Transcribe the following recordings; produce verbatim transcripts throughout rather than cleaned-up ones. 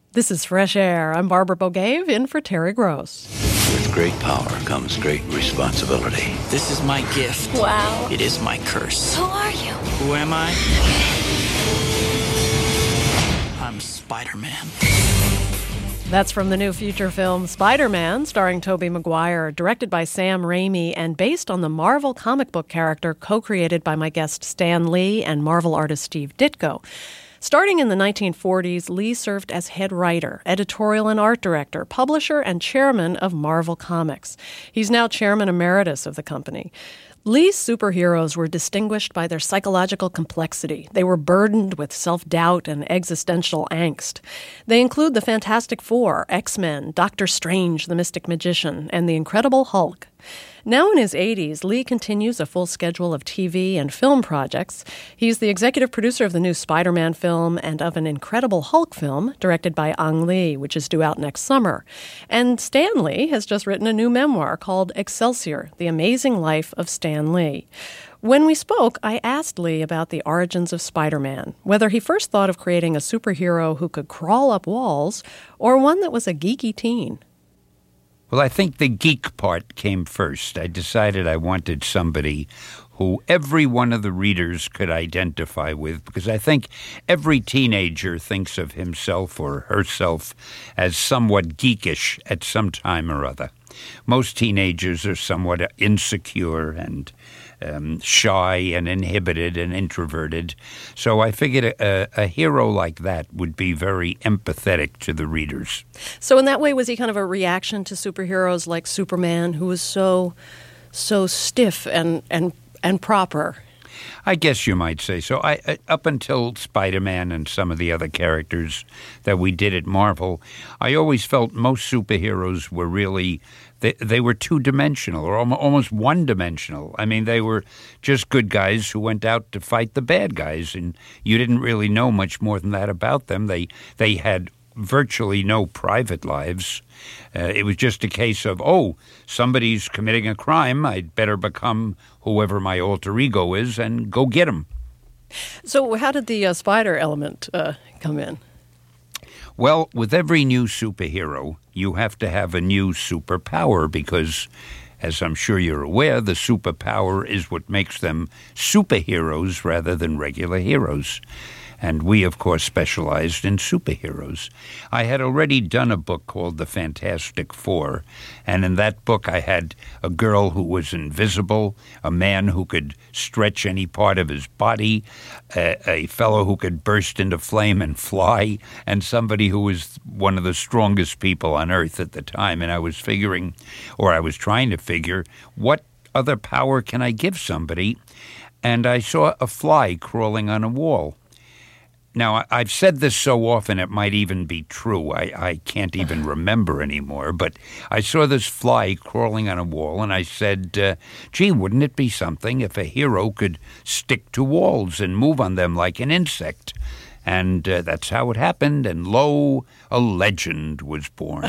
This is Fresh Air. I'm Barbara Bogave, in for Terry Gross. With great power comes great responsibility. This is my gift. Wow. It is my curse. Who are you? Who am I? I'm Spider-Man. That's from the new feature film Spider-Man, starring Tobey Maguire, directed by Sam Raimi, and based on the Marvel comic book character co-created by my guest Stan Lee and Marvel artist Steve Ditko. Starting in the nineteen forties, Lee served as head writer, editorial and art director, publisher, and chairman of Marvel Comics. He's now chairman emeritus of the company. Lee's superheroes were distinguished by their psychological complexity. They were burdened with self-doubt and existential angst. They include the Fantastic Four, X-Men, Doctor Strange, the Mystic Magician, and the Incredible Hulk. Now in his eighties, Lee continues a full schedule of T V and film projects. He's the executive producer of the new Spider-Man film and of an Incredible Hulk film directed by Ang Lee, which is due out next summer. And Stan Lee has just written a new memoir called Excelsior, The Amazing Life of Stan Lee. When we spoke, I asked Lee about the origins of Spider-Man, whether he first thought of creating a superhero who could crawl up walls or one that was a geeky teen. Well, I think the geek part came first. I decided I wanted somebody who every one of the readers could identify with, because I think every teenager thinks of himself or herself as somewhat geekish at some time or other. Most teenagers are somewhat insecure and um, shy and inhibited and introverted. So I figured a, a hero like that would be very empathetic to the readers. So in that way, was he kind of a reaction to superheroes like Superman, who was so, so stiff and, and, and proper? I guess you might say so. I, I, up until Spider-Man and some of the other characters that we did at Marvel, I always felt most superheroes were really, they, they were two-dimensional or almost one-dimensional. I mean, they were just good guys who went out to fight the bad guys, and you didn't really know much more than that about them. They, they had virtually no private lives. Uh, it was just a case of, oh, somebody's committing a crime, I'd better become whoever my alter ego is and go get him. So how did the uh, spider element uh, come in? Well, with every new superhero, you have to have a new superpower because, as I'm sure you're aware, the superpower is what makes them superheroes rather than regular heroes. And we, of course, specialized in superheroes. I had already done a book called The Fantastic Four, and in that book I had a girl who was invisible, a man who could stretch any part of his body, a, a fellow who could burst into flame and fly, and somebody who was one of the strongest people on Earth at the time. And I was figuring, or I was trying to figure, what other power can I give somebody? And I saw a fly crawling on a wall. Now, I've said this so often it might even be true. I, I can't even remember anymore. But I saw this fly crawling on a wall, and I said, uh, gee, wouldn't it be something if a hero could stick to walls and move on them like an insect? And uh, that's how it happened, and lo, a legend was born.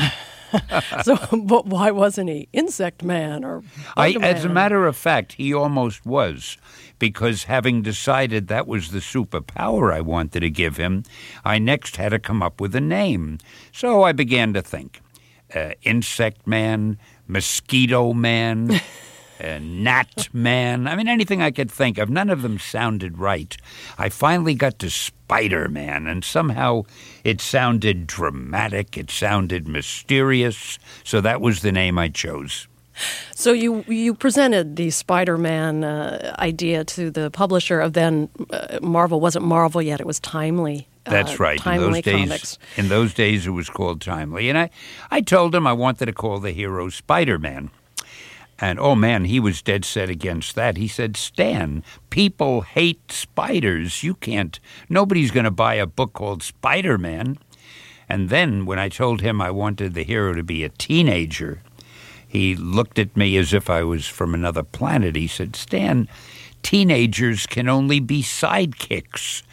So, but why wasn't he Insect Man or I, Bug As a Man? matter of fact, he almost was, because having decided that was the superpower I wanted to give him, I next had to come up with a name. So I began to think, uh, Insect Man, Mosquito Man, uh, Gnat Man. I mean, anything I could think of. None of them sounded right. I finally got to Spider-Man, and somehow it sounded dramatic, it sounded mysterious, so that was the name I chose. So you you presented the Spider-Man uh, idea to the publisher of then uh, Marvel. Wasn't Marvel yet, it was Timely. Uh, That's right. Timely in those days, Comics. In those days, it was called Timely. And I, I told him I wanted to call the hero Spider-Man. And, oh, man, he was dead set against that. He said, Stan, people hate spiders. You can't, nobody's going to buy a book called Spider-Man. And then when I told him I wanted the hero to be a teenager, he looked at me as if I was from another planet. He said, Stan, teenagers can only be sidekicks.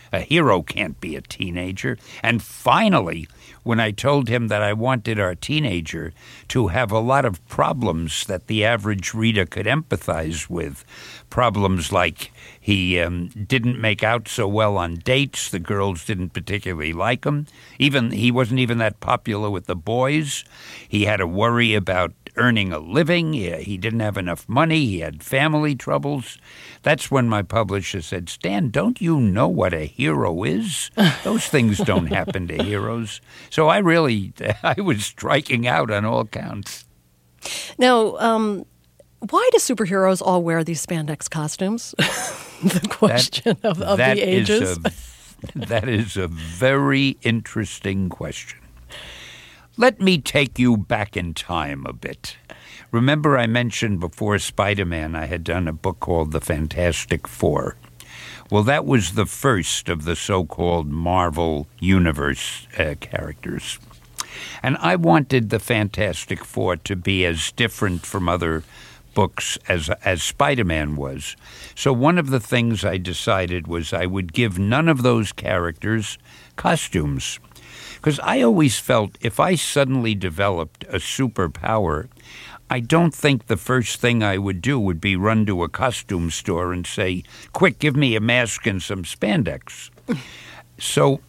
A hero can't be a teenager. And finally, when I told him that I wanted our teenager to have a lot of problems that the average reader could empathize with, problems like he um, didn't make out so well on dates, the girls didn't particularly like him, even he wasn't even that popular with the boys, he had to worry about earning a living, he, he didn't have enough money, he had family troubles. That's when my publisher said, Stan, don't you know what a hero is? Those things don't happen to heroes. So I really, I was striking out on all counts. Now, um, why do superheroes all wear these spandex costumes? The question that, of, of that the ages. Is a, that is a very interesting question. Let me take you back in time a bit. Remember I mentioned before Spider-Man I had done a book called The Fantastic Four. Well, that was the first of the so-called Marvel Universe uh, characters. And I wanted the Fantastic Four to be as different from other books as as Spider-Man was. So one of the things I decided was I would give none of those characters costumes. Because I always felt if I suddenly developed a superpower, I don't think the first thing I would do would be run to a costume store and say, quick, give me a mask and some spandex. So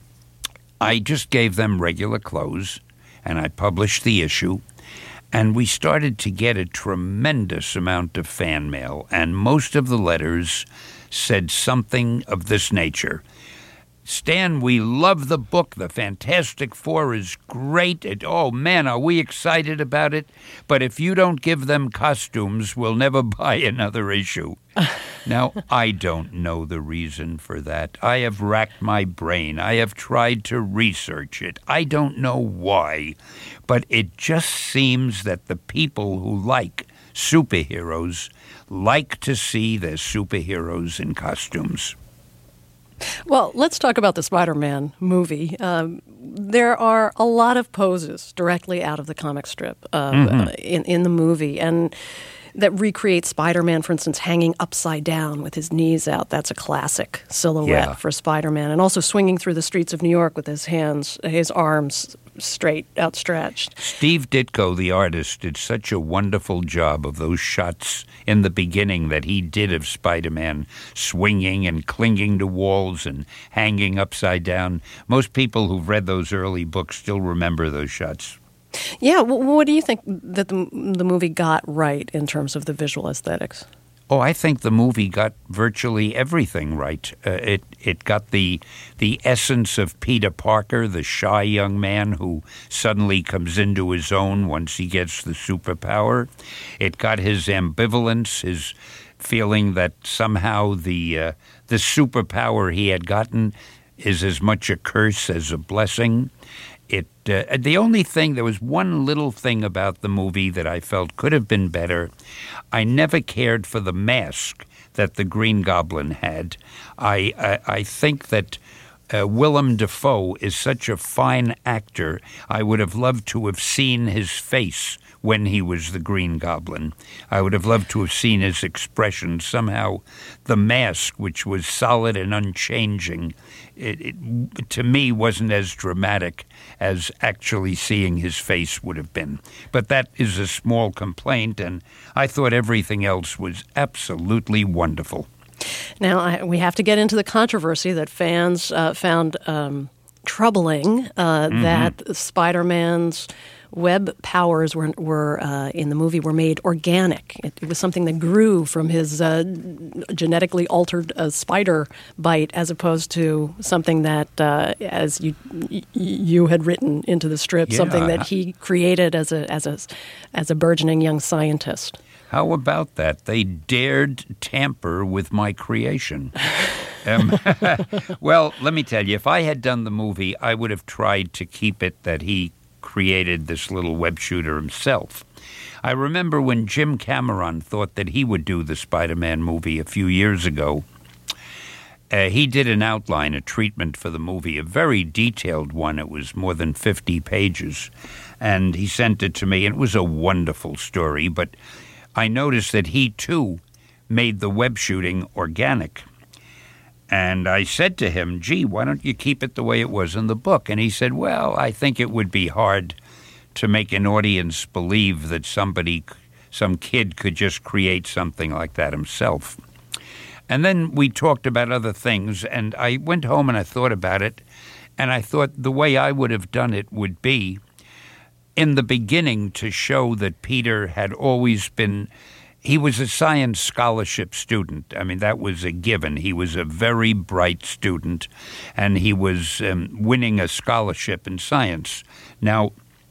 I just gave them regular clothes, and I published the issue, and we started to get a tremendous amount of fan mail, and most of the letters said something of this nature. Stan, we love the book. The Fantastic Four is great. It, oh, man, are we excited about it. But if you don't give them costumes, we'll never buy another issue. Now, I don't know the reason for that. I have racked my brain. I have tried to research it. I don't know why. But it just seems that the people who like superheroes like to see their superheroes in costumes. Well, let's talk about the Spider-Man movie. Um, there are a lot of poses directly out of the comic strip uh, mm-hmm. in, in the movie, and that recreate Spider-Man, for instance, hanging upside down with his knees out. That's a classic silhouette yeah. for Spider-Man. And also swinging through the streets of New York with his hands, his arms straight, outstretched. Steve Ditko, the artist, did such a wonderful job of those shots in the beginning that he did of Spider-Man swinging and clinging to walls and hanging upside down. Most people who've read those early books still remember those shots. Yeah, what do you think that the, the movie got right in terms of the visual aesthetics? Oh, I think the movie got virtually everything right. Uh, it it got the the essence of Peter Parker, the shy young man who suddenly comes into his own once he gets the superpower. It got his ambivalence, his feeling that somehow the uh, the superpower he had gotten is as much a curse as a blessing. It uh, the only thing, there was one little thing about the movie that I felt could have been better. I never cared for the mask that the Green Goblin had. I I, I think that uh, Willem Dafoe is such a fine actor. I would have loved to have seen his face when he was the Green Goblin. I would have loved to have seen his expression. Somehow the mask, which was solid and unchanging, it, it, to me wasn't as dramatic as actually seeing his face would have been. But that is a small complaint, and I thought everything else was absolutely wonderful. Now, I, we have to get into the controversy that fans uh, found um, troubling, uh, mm-hmm. that Spider-Man's web powers were were uh, in the movie were made organic. It, it was something that grew from his uh, genetically altered uh, spider bite, as opposed to something that, uh, as you you had written into the strip, yeah. something that he created as a as a as a burgeoning young scientist. How about that? They dared tamper with my creation. um, well, let me tell you, if I had done the movie, I would have tried to keep it that he created this little web shooter himself. I remember when Jim Cameron thought that he would do the Spider-Man movie a few years ago. Uh, he did an outline, a treatment for the movie, a very detailed one. It was more than fifty pages. And he sent it to me, and it was a wonderful story. But I noticed that he, too, made the web shooting organic. And I said to him, gee, why don't you keep it the way it was in the book? And he said, well, I think it would be hard to make an audience believe that somebody, some kid could just create something like that himself. And then we talked about other things, and I went home and I thought about it, and I thought the way I would have done it would be, in the beginning, to show that Peter had always been... He was a science scholarship student. I mean, that was a given. He was a very bright student, and he was um, winning a scholarship in science. Now,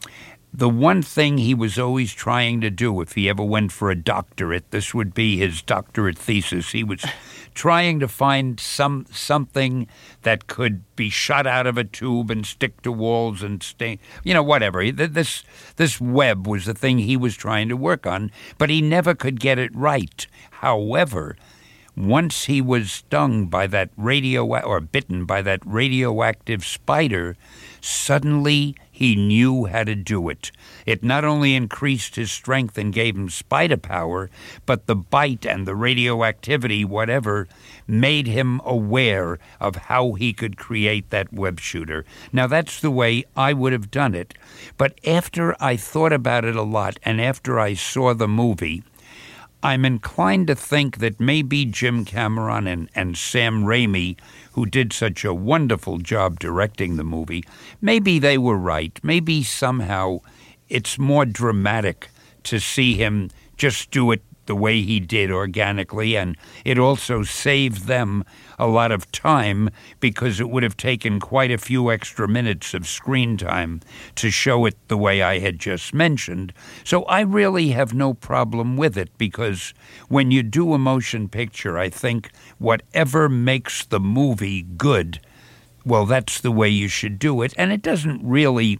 the one thing he was always trying to do, if he ever went for a doctorate, this would be his doctorate thesis. He was trying to find some something that could be shot out of a tube and stick to walls and stay, you know, whatever. This this web was the thing he was trying to work on, but he never could get it right. However, once he was stung by that radio or bitten by that radioactive spider, suddenly he knew how to do it. It not only increased his strength and gave him spider power, but the bite and the radioactivity, whatever, made him aware of how he could create that web shooter. Now, that's the way I would have done it. But after I thought about it a lot, and after I saw the movie, I'm inclined to think that maybe Jim Cameron and, and Sam Raimi, who did such a wonderful job directing the movie, maybe they were right. Maybe somehow it's more dramatic to see him just do it the way he did organically, and it also saved them a lot of time because it would have taken quite a few extra minutes of screen time to show it the way I had just mentioned. So I really have no problem with it, because when you do a motion picture, I think whatever makes the movie good, well, that's the way you should do it, and it doesn't really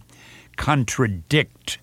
contradict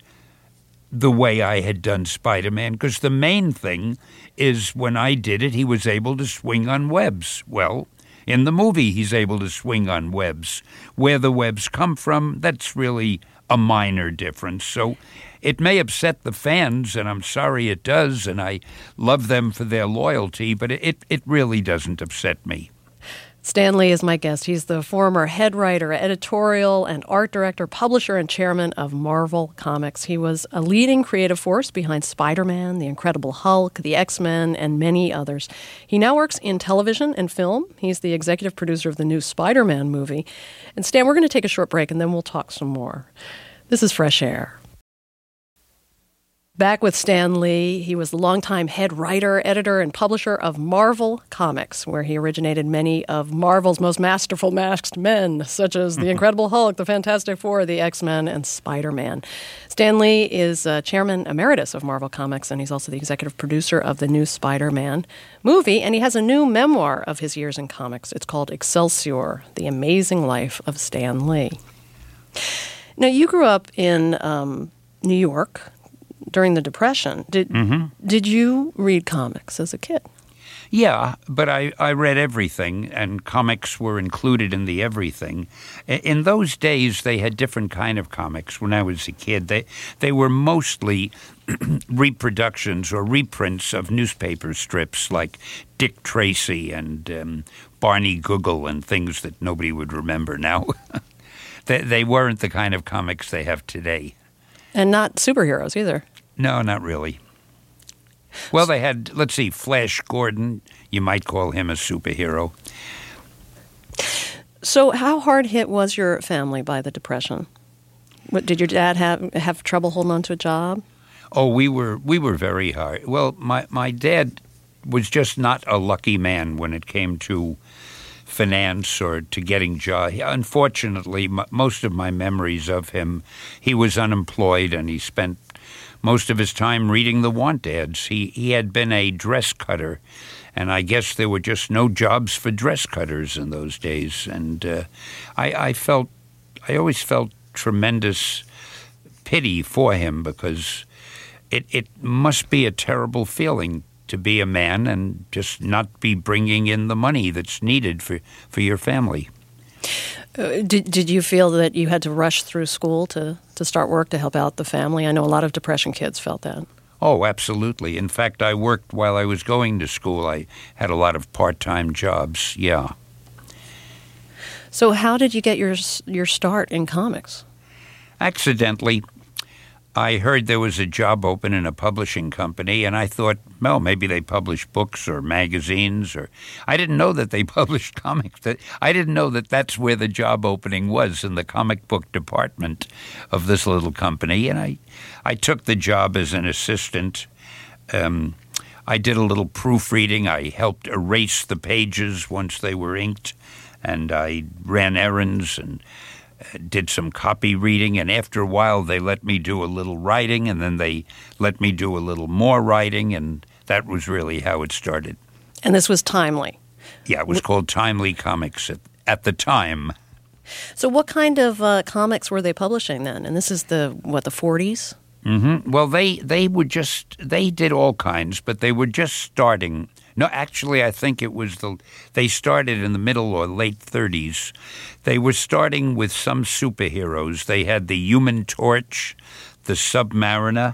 the way I had done Spider-Man, because the main thing is when I did it, he was able to swing on webs. Well, in the movie, he's able to swing on webs. Where the webs come from, that's really a minor difference. So it may upset the fans, and I'm sorry it does, and I love them for their loyalty, but it, it really doesn't upset me. Stan Lee is my guest. He's the former head writer, editorial, and art director, publisher, and chairman of Marvel Comics. He was a leading creative force behind Spider-Man, The Incredible Hulk, The X-Men, and many others. He now works in television and film. He's the executive producer of the new Spider-Man movie. And Stan, we're going to take a short break, and then we'll talk some more. This is Fresh Air. Back with Stan Lee. He was the longtime head writer, editor, and publisher of Marvel Comics, where he originated many of Marvel's most masterful masked men, such as The Incredible Hulk, The Fantastic Four, The X-Men, and Spider-Man. Stan Lee is uh, chairman emeritus of Marvel Comics, and he's also the executive producer of the new Spider-Man movie, and he has a new memoir of his years in comics. It's called Excelsior, The Amazing Life of Stan Lee. Now, you grew up in um, New York during the Depression. Did mm-hmm. did you read comics as a kid? Yeah, but I, I read everything, and comics were included in the everything. In those days, they had different kind of comics. When I was a kid, they they were mostly reproductions or reprints of newspaper strips like Dick Tracy and um, Barney Google and things that nobody would remember now. they, they weren't the kind of comics they have today. And not superheroes either. No, not really. Well, they had, let's see, Flash Gordon. You might call him a superhero. So how hard hit was your family by the Depression? What, did your dad have have trouble holding on to a job? Oh, we were we were very hard. Well, my, my dad was just not a lucky man when it came to finance or to getting jobs. Unfortunately, m- most of my memories of him, he was unemployed and he spent most of his time reading the want ads. He he had been a dress cutter, and I guess there were just no jobs for dress cutters in those days. And uh, I, I felt, I always felt tremendous pity for him, because it it must be a terrible feeling to be a man and just not be bringing in the money that's needed for, for your family. Uh, did did you feel that you had to rush through school to, to start work to help out the family? I know a lot of Depression kids felt that. Oh, absolutely. In fact, I worked while I was going to school. I had a lot of part-time jobs, yeah. So how did you get your your start in comics? Accidentally, I heard there was a job open in a publishing company, and I thought, well, maybe they publish books or magazines, or I didn't know that they published comics. That I didn't know that that's where the job opening was, in the comic book department of this little company. And I, I took the job as an assistant. Um, I did a little proofreading. I helped erase the pages once they were inked, and I ran errands and did some copy reading, and after a while they let me do a little writing, and then they let me do a little more writing, and that was really how it started. And this was Timely. Yeah, it was called Timely Comics at, at the time. So what kind of uh, comics were they publishing then? And this is the, what, the forties? Mm-hmm. Well, they, they would just, they did all kinds, but they were just starting. No, actually, I think it was the, they started in the middle or late thirties. They were starting with some superheroes. They had the Human Torch, the Submariner,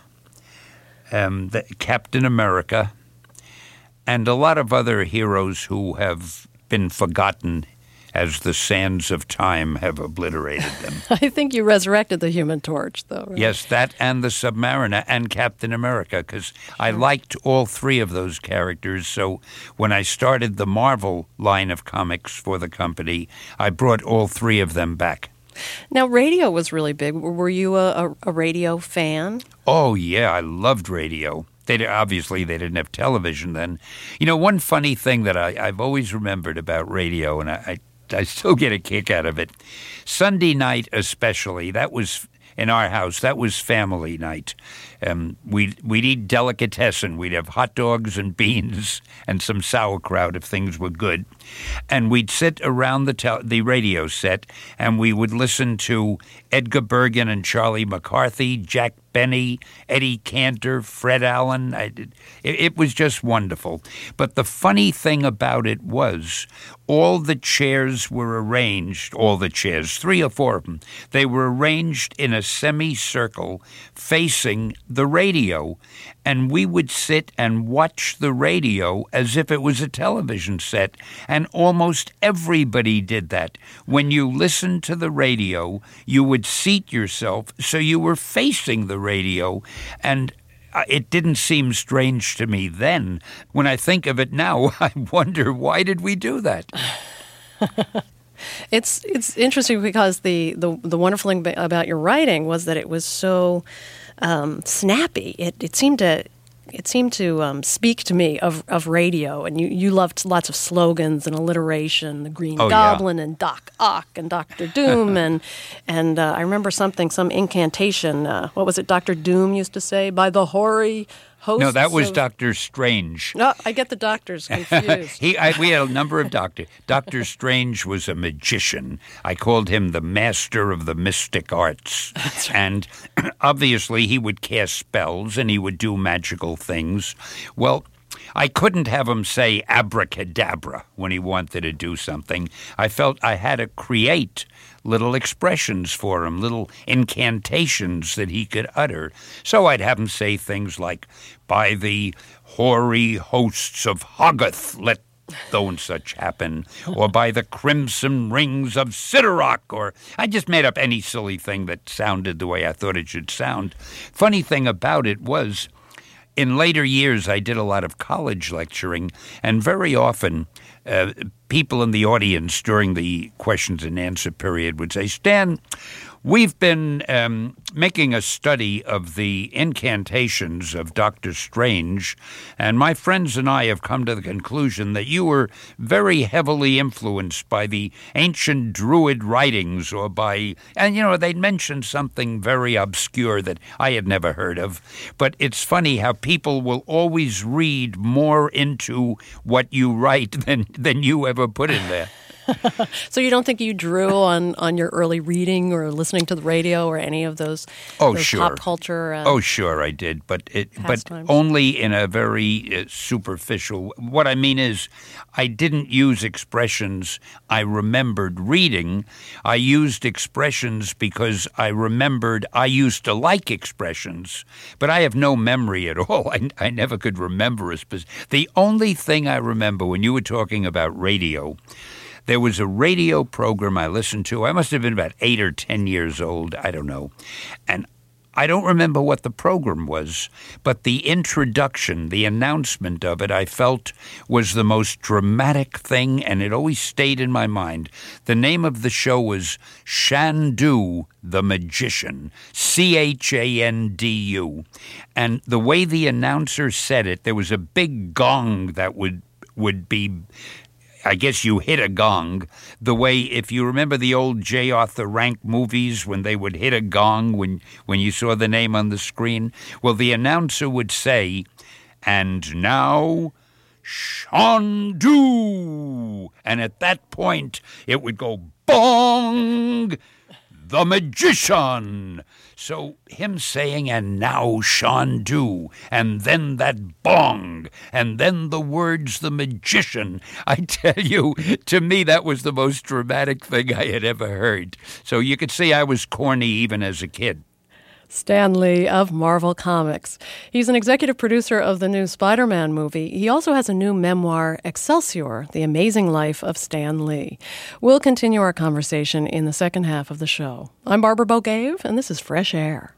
um, the Captain America, and a lot of other heroes who have been forgotten as the sands of time have obliterated them. I think you resurrected the Human Torch, though, right? Yes, that and the Submariner and Captain America, because I liked all three of those characters. So when I started the Marvel line of comics for the company, I brought all three of them back. Now, radio was really big. Were you a, a, a radio fan? Oh, yeah, I loved radio. They obviously, they didn't have television then. You know, one funny thing that I, I've always remembered about radio, and I, I I still get a kick out of it. Sunday night especially, that was, in our house, that was family night. Um, we'd, we'd eat delicatessen. We'd have hot dogs and beans and some sauerkraut if things were good. And we'd sit around the tel- the radio set, and we would listen to Edgar Bergen and Charlie McCarthy, Jack Benny, Eddie Cantor, Fred Allen. I did, it, it was just wonderful. But the funny thing about it was all the chairs were arranged, all the chairs, three or four of them, they were arranged in a semicircle facing the radio. And we would sit and watch the radio as if it was a television set. And almost everybody did that. When you listened to the radio, you would seat yourself so you were facing the radio. And it didn't seem strange to me then. When I think of it now, I wonder, why did we do that? It's it's interesting because the, the, the wonderful thing about your writing was that it was so um, snappy. It it seemed to it seemed to um, speak to me of, of radio, and you, you loved lots of slogans and alliteration, the Green oh, Goblin yeah. and Doc Ock and Doctor Doom, and and uh, I remember something, some incantation. Uh, what was it? Doctor Doom used to say, "By the hoary hosts." No, that was of... Doctor Strange. No, I get the doctors confused. he, I, we had a number of doctors. Doctor Strange was a magician. I called him the master of the mystic arts. That's right. And obviously he would cast spells and he would do magical things. Well, I couldn't have him say abracadabra when he wanted to do something. I felt I had to create little expressions for him, little incantations that he could utter. So I'd have him say things like, "By the hoary hosts of Hoggoth, let though and such happen," or "by the crimson rings of Sidorak," or I just made up any silly thing that sounded the way I thought it should sound. Funny thing about it was, in later years, I did a lot of college lecturing, and very often uh, people in the audience during the questions and answer period would say, "Stan, we've been um, making a study of the incantations of Doctor Strange, and my friends and I have come to the conclusion that you were very heavily influenced by the ancient Druid writings or by," and, you know, they'd mention something very obscure that I had never heard of. But it's funny how people will always read more into what you write than, than you ever put in there. So you don't think you drew on, on your early reading or listening to the radio or any of those, oh, those sure. pop culture? Uh, oh, sure, I did, but it, but pastimes? only in a very uh, superficial. What I mean is, I didn't use expressions I remembered reading. I used expressions because I remembered I used to like expressions, but I have no memory at all. I, I never could remember a specific. The only thing I remember when you were talking about radio, there was a radio program I listened to. I must have been about eight or ten years old. I don't know. And I don't remember what the program was, but the introduction, the announcement of it, I felt was the most dramatic thing, and it always stayed in my mind. The name of the show was Chandu the Magician, C H A N D U. And the way the announcer said it, there was a big gong that would would be... I guess you hit a gong the way, if you remember the old J. Arthur Rank movies when they would hit a gong when, when you saw the name on the screen. Well, the announcer would say, "And now, Chandu." And at that point, it would go bong, the magician. So him saying, "And now Chandu," and then that bong, and then the words, "the magician." I tell you, to me, that was the most dramatic thing I had ever heard. So you could see I was corny even as a kid. Stan Lee of Marvel Comics. He's an executive producer of the new Spider-Man movie. He also has a new memoir, Excelsior, The Amazing Life of Stan Lee. We'll continue our conversation in the second half of the show. I'm Barbara Bogave, and this is Fresh Air.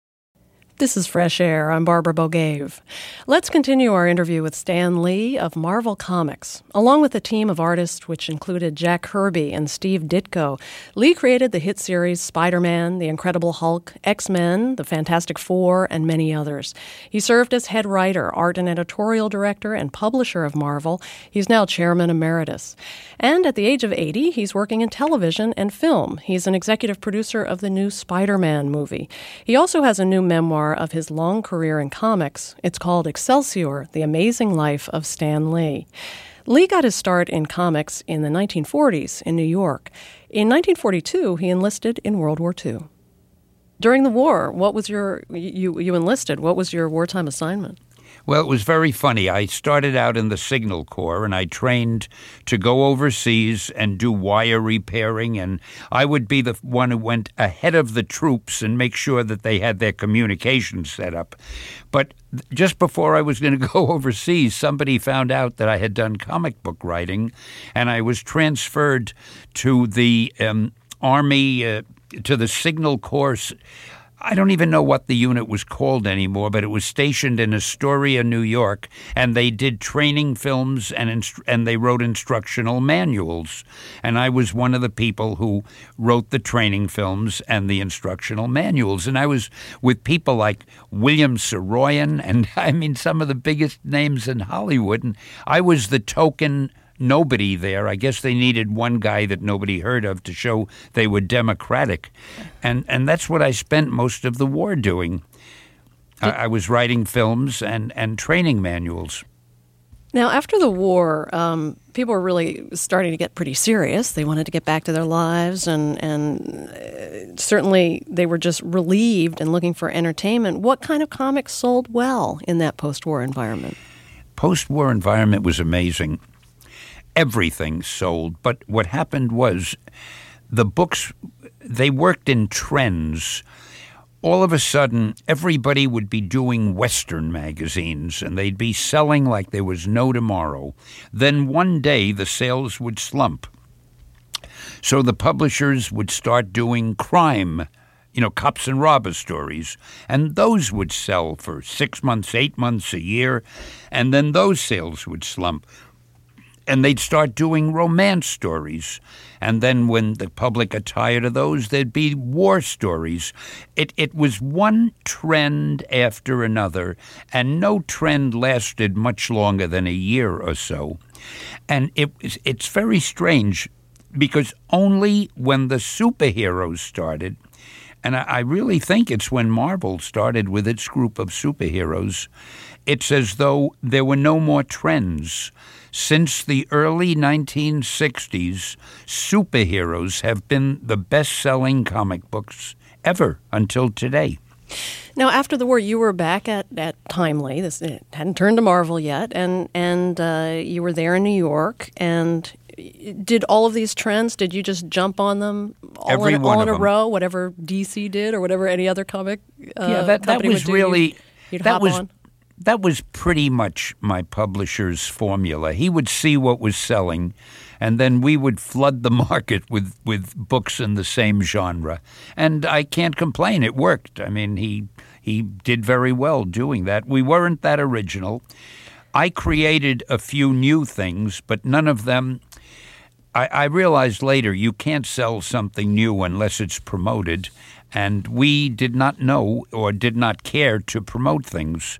This is Fresh Air. I'm Barbara Bogave. Let's continue our interview with Stan Lee of Marvel Comics. Along with a team of artists which included Jack Kirby and Steve Ditko, Lee created the hit series Spider-Man, The Incredible Hulk, X-Men, The Fantastic Four, and many others. He served as head writer, art and editorial director, and publisher of Marvel. He's now chairman emeritus. And at the age of eighty, he's working in television and film. He's an executive producer of the new Spider-Man movie. He also has a new memoir of his long career in comics. It's called Excelsior, The Amazing Life of Stan Lee. Lee got his start in comics in the nineteen forties in New York. In nineteen forty-two, he enlisted in World War Two. During the war, what was your, you, you enlisted, what was your wartime assignment? Well, it was very funny. I started out in the Signal Corps, and I trained to go overseas and do wire repairing, and I would be the one who went ahead of the troops and make sure that they had their communications set up. But just before I was going to go overseas, somebody found out that I had done comic book writing, and I was transferred to the um, Army, uh, to the Signal Corps. I don't even know what the unit was called anymore, but it was stationed in Astoria, New York, and they did training films and inst- and they wrote instructional manuals. And I was one of the people who wrote the training films and the instructional manuals. And I was with people like William Saroyan and, I mean, some of the biggest names in Hollywood. And I was the token nobody there. I guess they needed one guy that nobody heard of to show they were democratic. And and that's what I spent most of the war doing. I, I was writing films and, and training manuals. Now, after the war, um, people were really starting to get pretty serious. They wanted to get back to their lives, and, and uh, certainly they were just relieved and looking for entertainment. What kind of comics sold well in that post-war environment? Post-war environment was amazing. Everything sold, but what happened was the books, they worked in trends. All of a sudden, everybody would be doing Western magazines, and they'd be selling like there was no tomorrow. Then one day, the sales would slump. So the publishers would start doing crime, you know, cops and robber stories, and those would sell for six months, eight months, a year, and then those sales would slump. And they'd start doing romance stories. And then when the public got tired of those, there'd be war stories. It it was one trend after another, and no trend lasted much longer than a year or so. And it it's very strange, because only when the superheroes started, and I, I really think it's when Marvel started with its group of superheroes, it's as though there were no more trends. Since the early nineteen sixties, superheroes have been the best-selling comic books ever until today. Now, after the war, you were back at, at Timely. This it hadn't turned to Marvel yet, and and uh, you were there in New York. And did all of these trends? Did you just jump on them all Every in, one all in of a them. row? Whatever D C did, or whatever any other comic uh, yeah, that that company was would do, really you'd, you'd that hop was. on? that was pretty much my publisher's formula. He would see what was selling, and then we would flood the market with, with books in the same genre. And I can't complain. It worked. I mean, he he did very well doing that. We weren't that original. I created a few new things, but none of them... I, I realized later you can't sell something new unless it's promoted, and we did not know or did not care to promote things.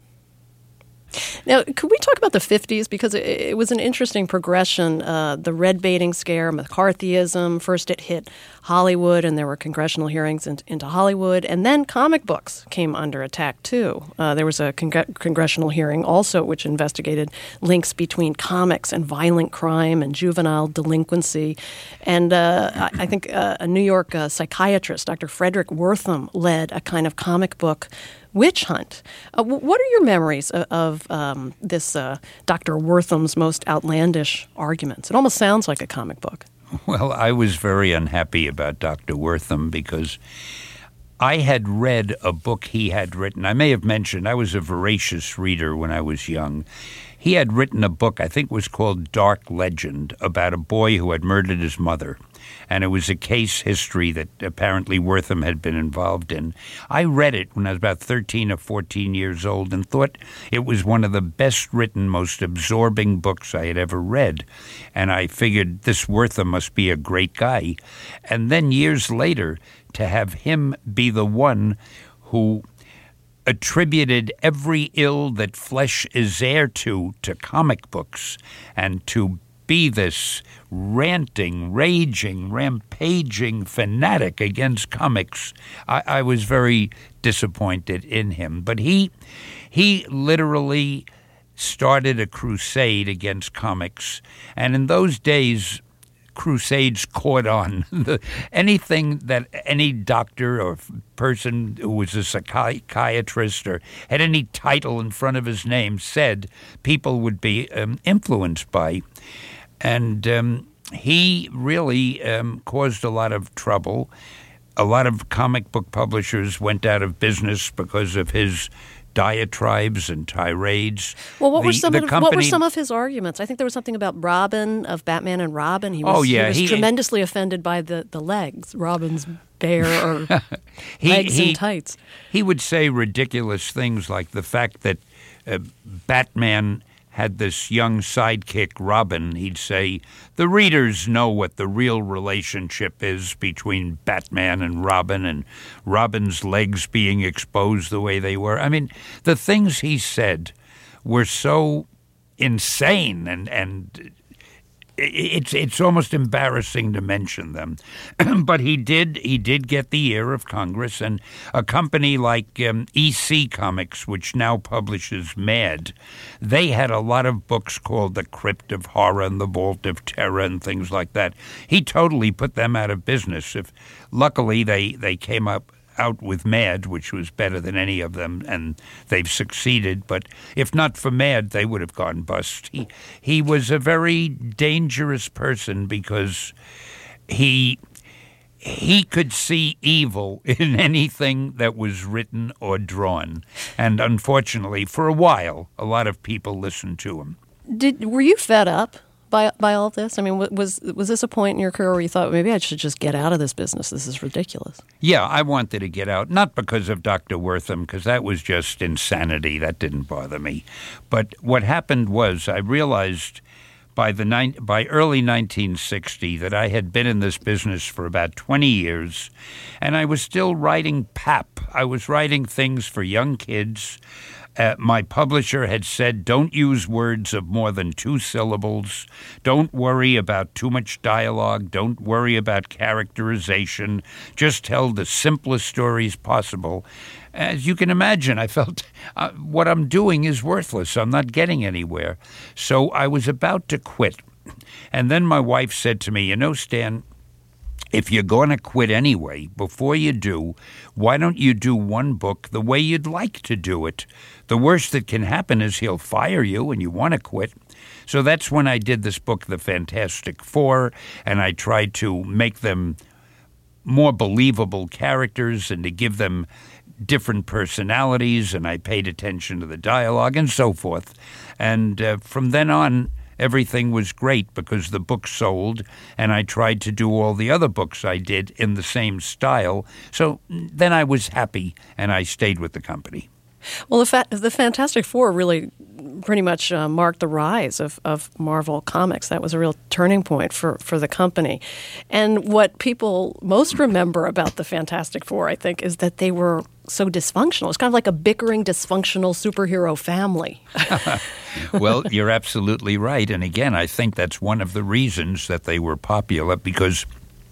Now, could we talk about the fifties? Because it, it was an interesting progression. Uh, the red baiting scare, McCarthyism, first it hit Hollywood, and there were congressional hearings in, into Hollywood. And then comic books came under attack, too. Uh, there was a con- congressional hearing also which investigated links between comics and violent crime and juvenile delinquency. And uh, I, I think uh, a New York uh, psychiatrist, Doctor Frederick Wortham, led a kind of comic book witch hunt. Uh, what are your memories of, of um, this uh, Doctor Wortham's most outlandish arguments? It almost sounds like a comic book. Well, I was very unhappy about Doctor Wortham because I had read a book he had written. I may have mentioned I was a voracious reader when I was young. He had written a book, I think it was called Dark Legend, about a boy who had murdered his mother. And it was a case history that apparently Wortham had been involved in. I read it when I was about thirteen or fourteen years old and thought it was one of the best-written, most absorbing books I had ever read. And I figured this Wortham must be a great guy. And then years later, to have him be the one who attributed every ill that flesh is heir to to comic books and to be this ranting, raging, rampaging fanatic against comics, I, I was very disappointed in him. But he, he literally started a crusade against comics. And in those days, crusades caught on. Anything that any doctor or person who was a psychiatrist or had any title in front of his name said, people would be um, influenced by. And um, he really um, caused a lot of trouble. A lot of comic book publishers went out of business because of his diatribes and tirades. Well, what, the, were some of, company, what were some of his arguments? I think there was something about Robin, of Batman and Robin. He was, oh, yeah, he was he, tremendously offended by the, the legs, Robin's bare or he, legs he, and tights. He would say ridiculous things like the fact that uh, Batman had this young sidekick, Robin. He'd say, the readers know what the real relationship is between Batman and Robin, and Robin's legs being exposed the way they were. I mean, the things he said were so insane, and and it's it's almost embarrassing to mention them. But he did he did get the ear of Congress, and a company like um, E C Comics, which now publishes Mad, they had a lot of books called The Crypt of Horror and The Vault of Terror and things like that. He totally put them out of business. If luckily they, they came up out with Mad, which was better than any of them, and they've succeeded. But if not for Mad, they would have gone bust. He he was a very dangerous person because he he could see evil in anything that was written or drawn. And unfortunately, for a while, a lot of people listened to him. Did were you fed up by by all this? I mean, was was this a point in your career where you thought, maybe I should just get out of this business? This is ridiculous. Yeah, I wanted to get out, not because of Doctor Wortham, because that was just insanity. That didn't bother me. But what happened was I realized by the ni- by early nineteen sixty that I had been in this business for about twenty years, and I was still writing pap. I was writing things for young kids. Uh, my publisher had said, don't use words of more than two syllables. Don't worry about too much dialogue. Don't worry about characterization. Just tell the simplest stories possible. As you can imagine, I felt uh, what I'm doing is worthless. I'm not getting anywhere. So I was about to quit. And then my wife said to me, you know, Stan, if you're going to quit anyway, before you do, why don't you do one book the way you'd like to do it? The worst that can happen is he'll fire you and you want to quit. So that's when I did this book, The Fantastic Four, and I tried to make them more believable characters and to give them different personalities, and I paid attention to the dialogue and so forth. And uh, from then on, everything was great because the book sold, and I tried to do all the other books I did in the same style. So then I was happy, and I stayed with the company. Well, the, fa- the Fantastic Four really pretty much uh, marked the rise of, of Marvel Comics. That was a real turning point for, for the company. And what people most remember about the Fantastic Four, I think, is that they were so dysfunctional. It's kind of like a bickering, dysfunctional superhero family. Well, you're absolutely right. And again, I think that's one of the reasons that they were popular, because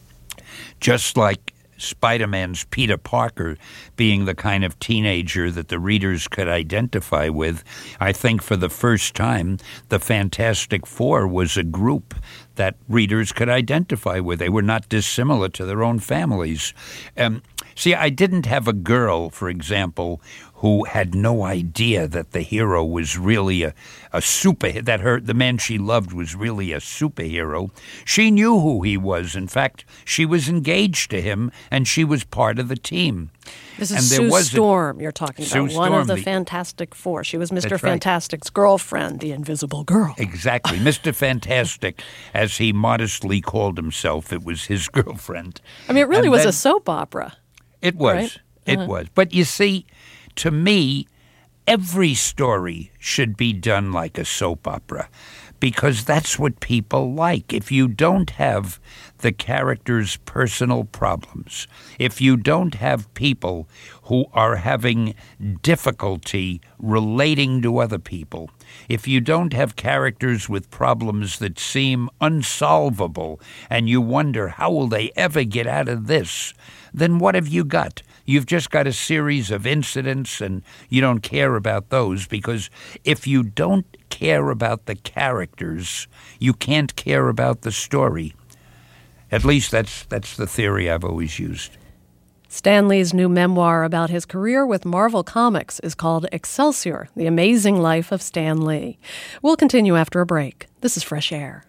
just like Spider-Man's Peter Parker being the kind of teenager that the readers could identify with, I think for the first time, the Fantastic Four was a group that readers could identify with. They were not dissimilar to their own families. Um, see, I didn't have a girl, for example, who had no idea that the hero was really a, a super, that her the man she loved was really a superhero. She knew who he was. In fact, she was engaged to him, and she was part of the team. This is and Sue there was Storm a, you're talking Sue about, one Storm, of the, the Fantastic Four. She was Mister That's right. Fantastic's girlfriend, the Invisible Girl. Exactly. Mister Fantastic, as he modestly called himself, it was his girlfriend. I mean, it really And was then, a soap opera. It was. Right? It Uh-huh. was. But you see, to me, every story should be done like a soap opera, because that's what people like. If you don't have the characters' personal problems, if you don't have people who are having difficulty relating to other people, if you don't have characters with problems that seem unsolvable and you wonder how will they ever get out of this, then what have you got? You've just got a series of incidents, and you don't care about those, because if you don't care about the characters, you can't care about the story. At least that's that's the theory I've always used. Stan Lee's new memoir about his career with Marvel Comics is called Excelsior, The Amazing Life of Stan Lee. We'll continue after a break. This is Fresh Air.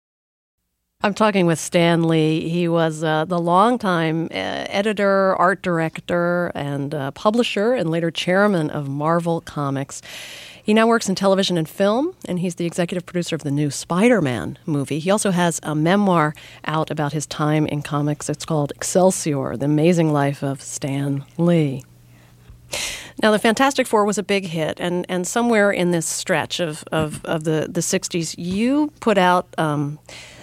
I'm talking with Stan Lee. He was uh, the longtime uh, editor, art director, and uh, publisher, and later chairman of Marvel Comics. He now works in television and film, and he's the executive producer of the new Spider-Man movie. He also has a memoir out about his time in comics. It's called Excelsior, The Amazing Life of Stan Lee. Now, the Fantastic Four was a big hit, and, and somewhere in this stretch of, of, of the, the sixties, you put out um,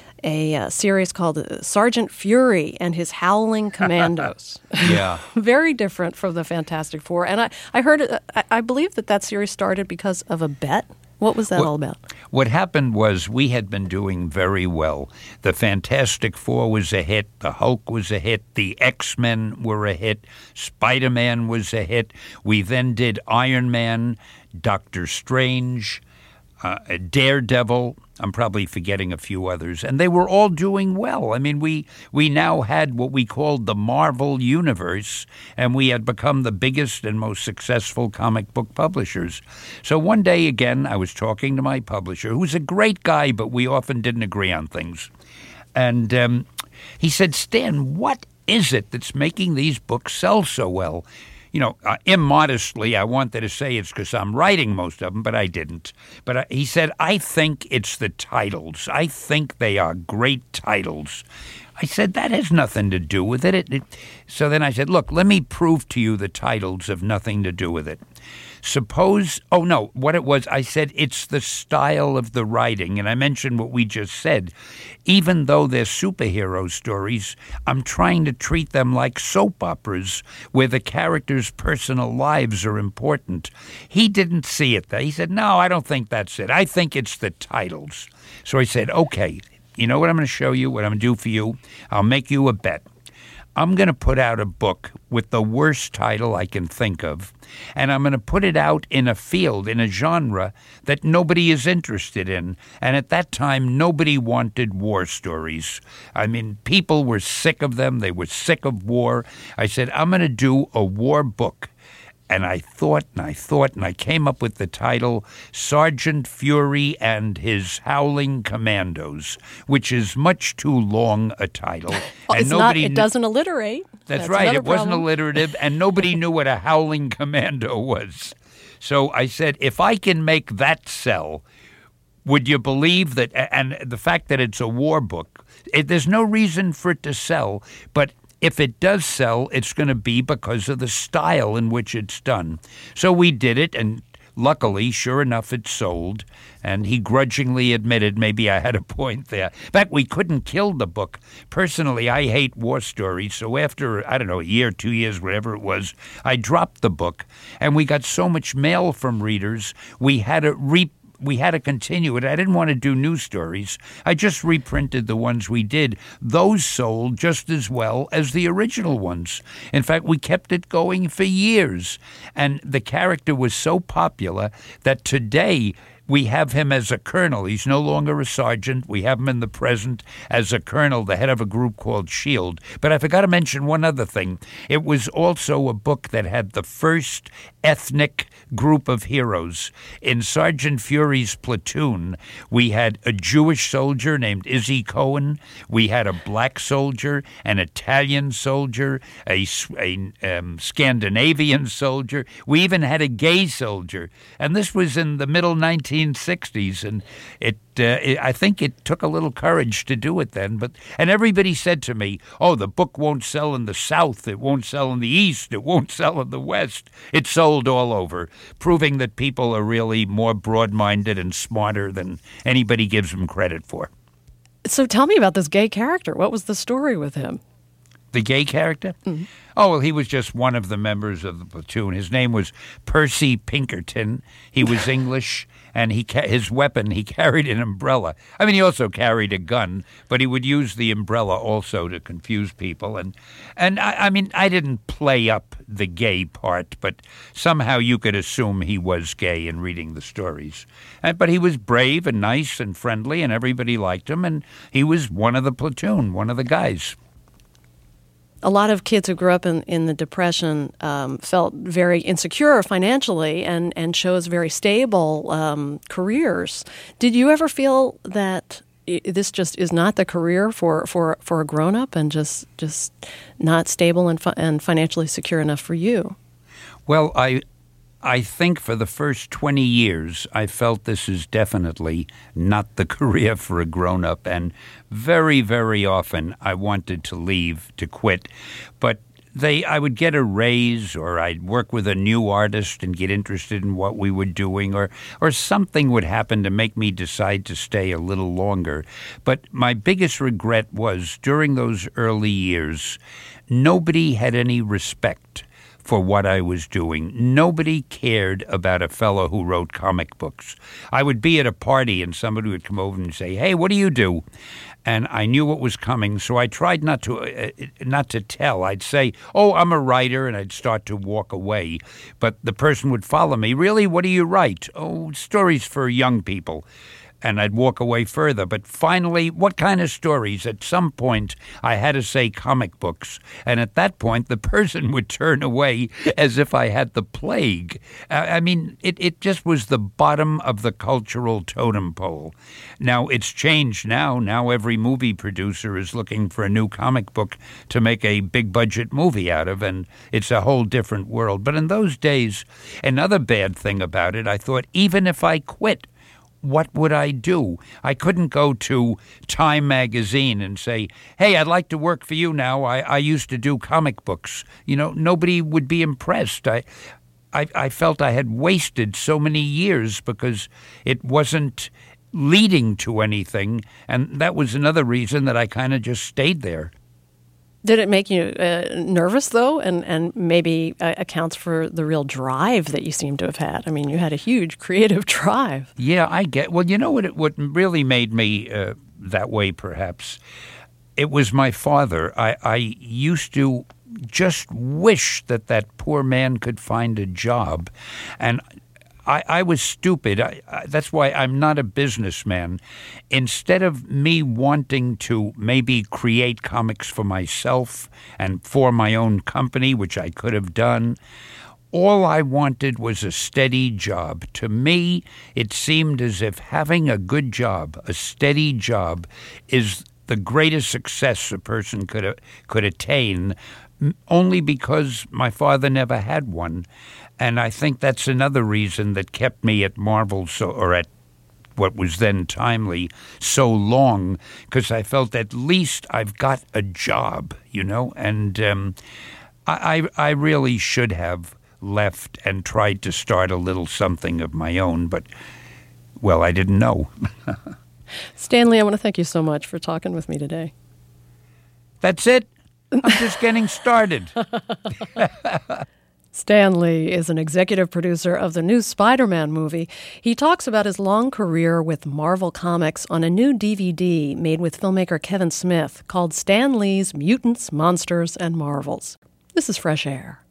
a uh, series called uh, Sergeant Fury and His Howling Commandos. Yeah. Very different from the Fantastic Four. And I, I heard, uh, I, I believe that that series started because of a bet. What was that what, all about? What happened was we had been doing very well. The Fantastic Four was a hit. The Hulk was a hit. The X-Men were a hit. Spider-Man was a hit. We then did Iron Man, Doctor Strange, uh, Daredevil. I'm probably forgetting a few others. And they were all doing well. I mean, we, we now had what we called the Marvel Universe, and we had become the biggest and most successful comic book publishers. So one day, again, I was talking to my publisher, who's a great guy, but we often didn't agree on things. And um, he said, Stan, what is it that's making these books sell so well? You know, uh, immodestly, I wanted to say it's because I'm writing most of them, but I didn't. But uh, he said, I think it's the titles. I think they are great titles. I said, that has nothing to do with it. It, it. So then I said, look, let me prove to you the titles have nothing to do with it. Suppose, oh no, what it was, I said it's the style of the writing, and I mentioned what we just said. Even though they're superhero stories, I'm trying to treat them like soap operas where the characters' personal lives are important. He didn't see it. He said, no, I don't think that's it. I think it's the titles. So I said, okay, you know what I'm going to show you, what I'm going to do for you? I'll make you a bet. I'm going to put out a book with the worst title I can think of, and I'm going to put it out in a field, in a genre that nobody is interested in. And at that time, nobody wanted war stories. I mean, people were sick of them. They were sick of war. I said, I'm going to do a war book. And I thought and I thought, and I came up with the title Sergeant Fury and His Howling Commandos, which is much too long a title. Well, and it's nobody not, it kn- doesn't alliterate. That's, That's right. another It wasn't problem. alliterative, and nobody knew what a howling commando was. So I said, if I can make that sell, would you believe that? And the fact that it's a war book, it, there's no reason for it to sell, but if it does sell, it's going to be because of the style in which it's done. So we did it, and luckily, sure enough, it sold, and he grudgingly admitted maybe I had a point there. In fact, we couldn't kill the book. Personally, I hate war stories, so after, I don't know, a year, two years, whatever it was, I dropped the book, and we got so much mail from readers, we had to re We had to continue it. I didn't want to do new stories. I just reprinted the ones we did. Those sold just as well as the original ones. In fact, we kept it going for years. And the character was so popular that today we have him as a colonel. He's no longer a sergeant. We have him in the present as a colonel, the head of a group called SHIELD. But I forgot to mention one other thing. It was also a book that had the first ethnic group of heroes. In Sergeant Fury's platoon, we had a Jewish soldier named Izzy Cohen. We had a black soldier, an Italian soldier, a, a um, Scandinavian soldier. We even had a gay soldier. And this was in the middle nineteen sixties, and it, uh, it I think it took a little courage to do it then. But and everybody said to me, oh, the book won't sell in the South, it won't sell in the East, it won't sell in the West. It sold all over, proving that people are really more broad-minded and smarter than anybody gives them credit for. So tell me about this gay character. What was the story with him? The gay character? Mm-hmm. Oh, well, he was just one of the members of the platoon. His name was Percy Pinkerton. He was English, and he ca- his weapon, he carried an umbrella. I mean, he also carried a gun, but he would use the umbrella also to confuse people. And, and I, I mean, I didn't play up the gay part, but somehow you could assume he was gay in reading the stories. And, but he was brave and nice and friendly, and everybody liked him, and he was one of the platoon, one of the guys. A lot of kids who grew up in, in the Depression um, felt very insecure financially and, and chose very stable um, careers. Did you ever feel that this just is not the career for, for, for a grown-up and just just not stable and, fi- and financially secure enough for you? Well, I I think for the first twenty years, I felt this is definitely not the career for a grown-up, and very, very often I wanted to leave, to quit, but they, I would get a raise, or I'd work with a new artist and get interested in what we were doing, or, or something would happen to make me decide to stay a little longer. But my biggest regret was, during those early years, nobody had any respect for what I was doing. Nobody cared about a fellow who wrote comic books. I would be at a party and somebody would come over and say, hey, what do you do? And I knew what was coming, so I tried not to uh, not to tell. I'd say, oh, I'm a writer, and I'd start to walk away. But the person would follow me. Really, what do you write? Oh, stories for young people. And I'd walk away further. But finally, what kind of stories? At some point, I had to say comic books. And at that point, the person would turn away as if I had the plague. I mean, it, it just was the bottom of the cultural totem pole. Now, it's changed now. Now every movie producer is looking for a new comic book to make a big-budget movie out of, and it's a whole different world. But in those days, another bad thing about it, I thought, even if I quit, what would I do? I couldn't go to Time magazine and say, hey, I'd like to work for you now. I, I used to do comic books. You know, nobody would be impressed. I, I, I felt I had wasted so many years because it wasn't leading to anything. And that was another reason that I kind of just stayed there. Did it make you uh, nervous, though, and, and maybe uh, accounts for the real drive that you seem to have had? I mean, you had a huge creative drive. Yeah, I get. Well, you know what? It, what really made me uh, that way, perhaps, it was my father. I, I used to just wish that that poor man could find a job, and I, I was stupid. I, I, that's why I'm not a businessman. Instead of me wanting to maybe create comics for myself and for my own company, which I could have done, all I wanted was a steady job. To me, it seemed as if having a good job, a steady job, is the greatest success a person could uh, could attain only because my father never had one. And I think that's another reason that kept me at Marvel, so, or at what was then Timely, so long, because I felt at least I've got a job, you know, and um, I, I I really should have left and tried to start a little something of my own, but, well, I didn't know. Stan Lee, I want to thank you so much for talking with me today. That's it. I'm just getting started. Stan Lee is an executive producer of the new Spider-Man movie. He talks about his long career with Marvel Comics on a new D V D made with filmmaker Kevin Smith called Stan Lee's Mutants, Monsters, and Marvels. This is Fresh Air.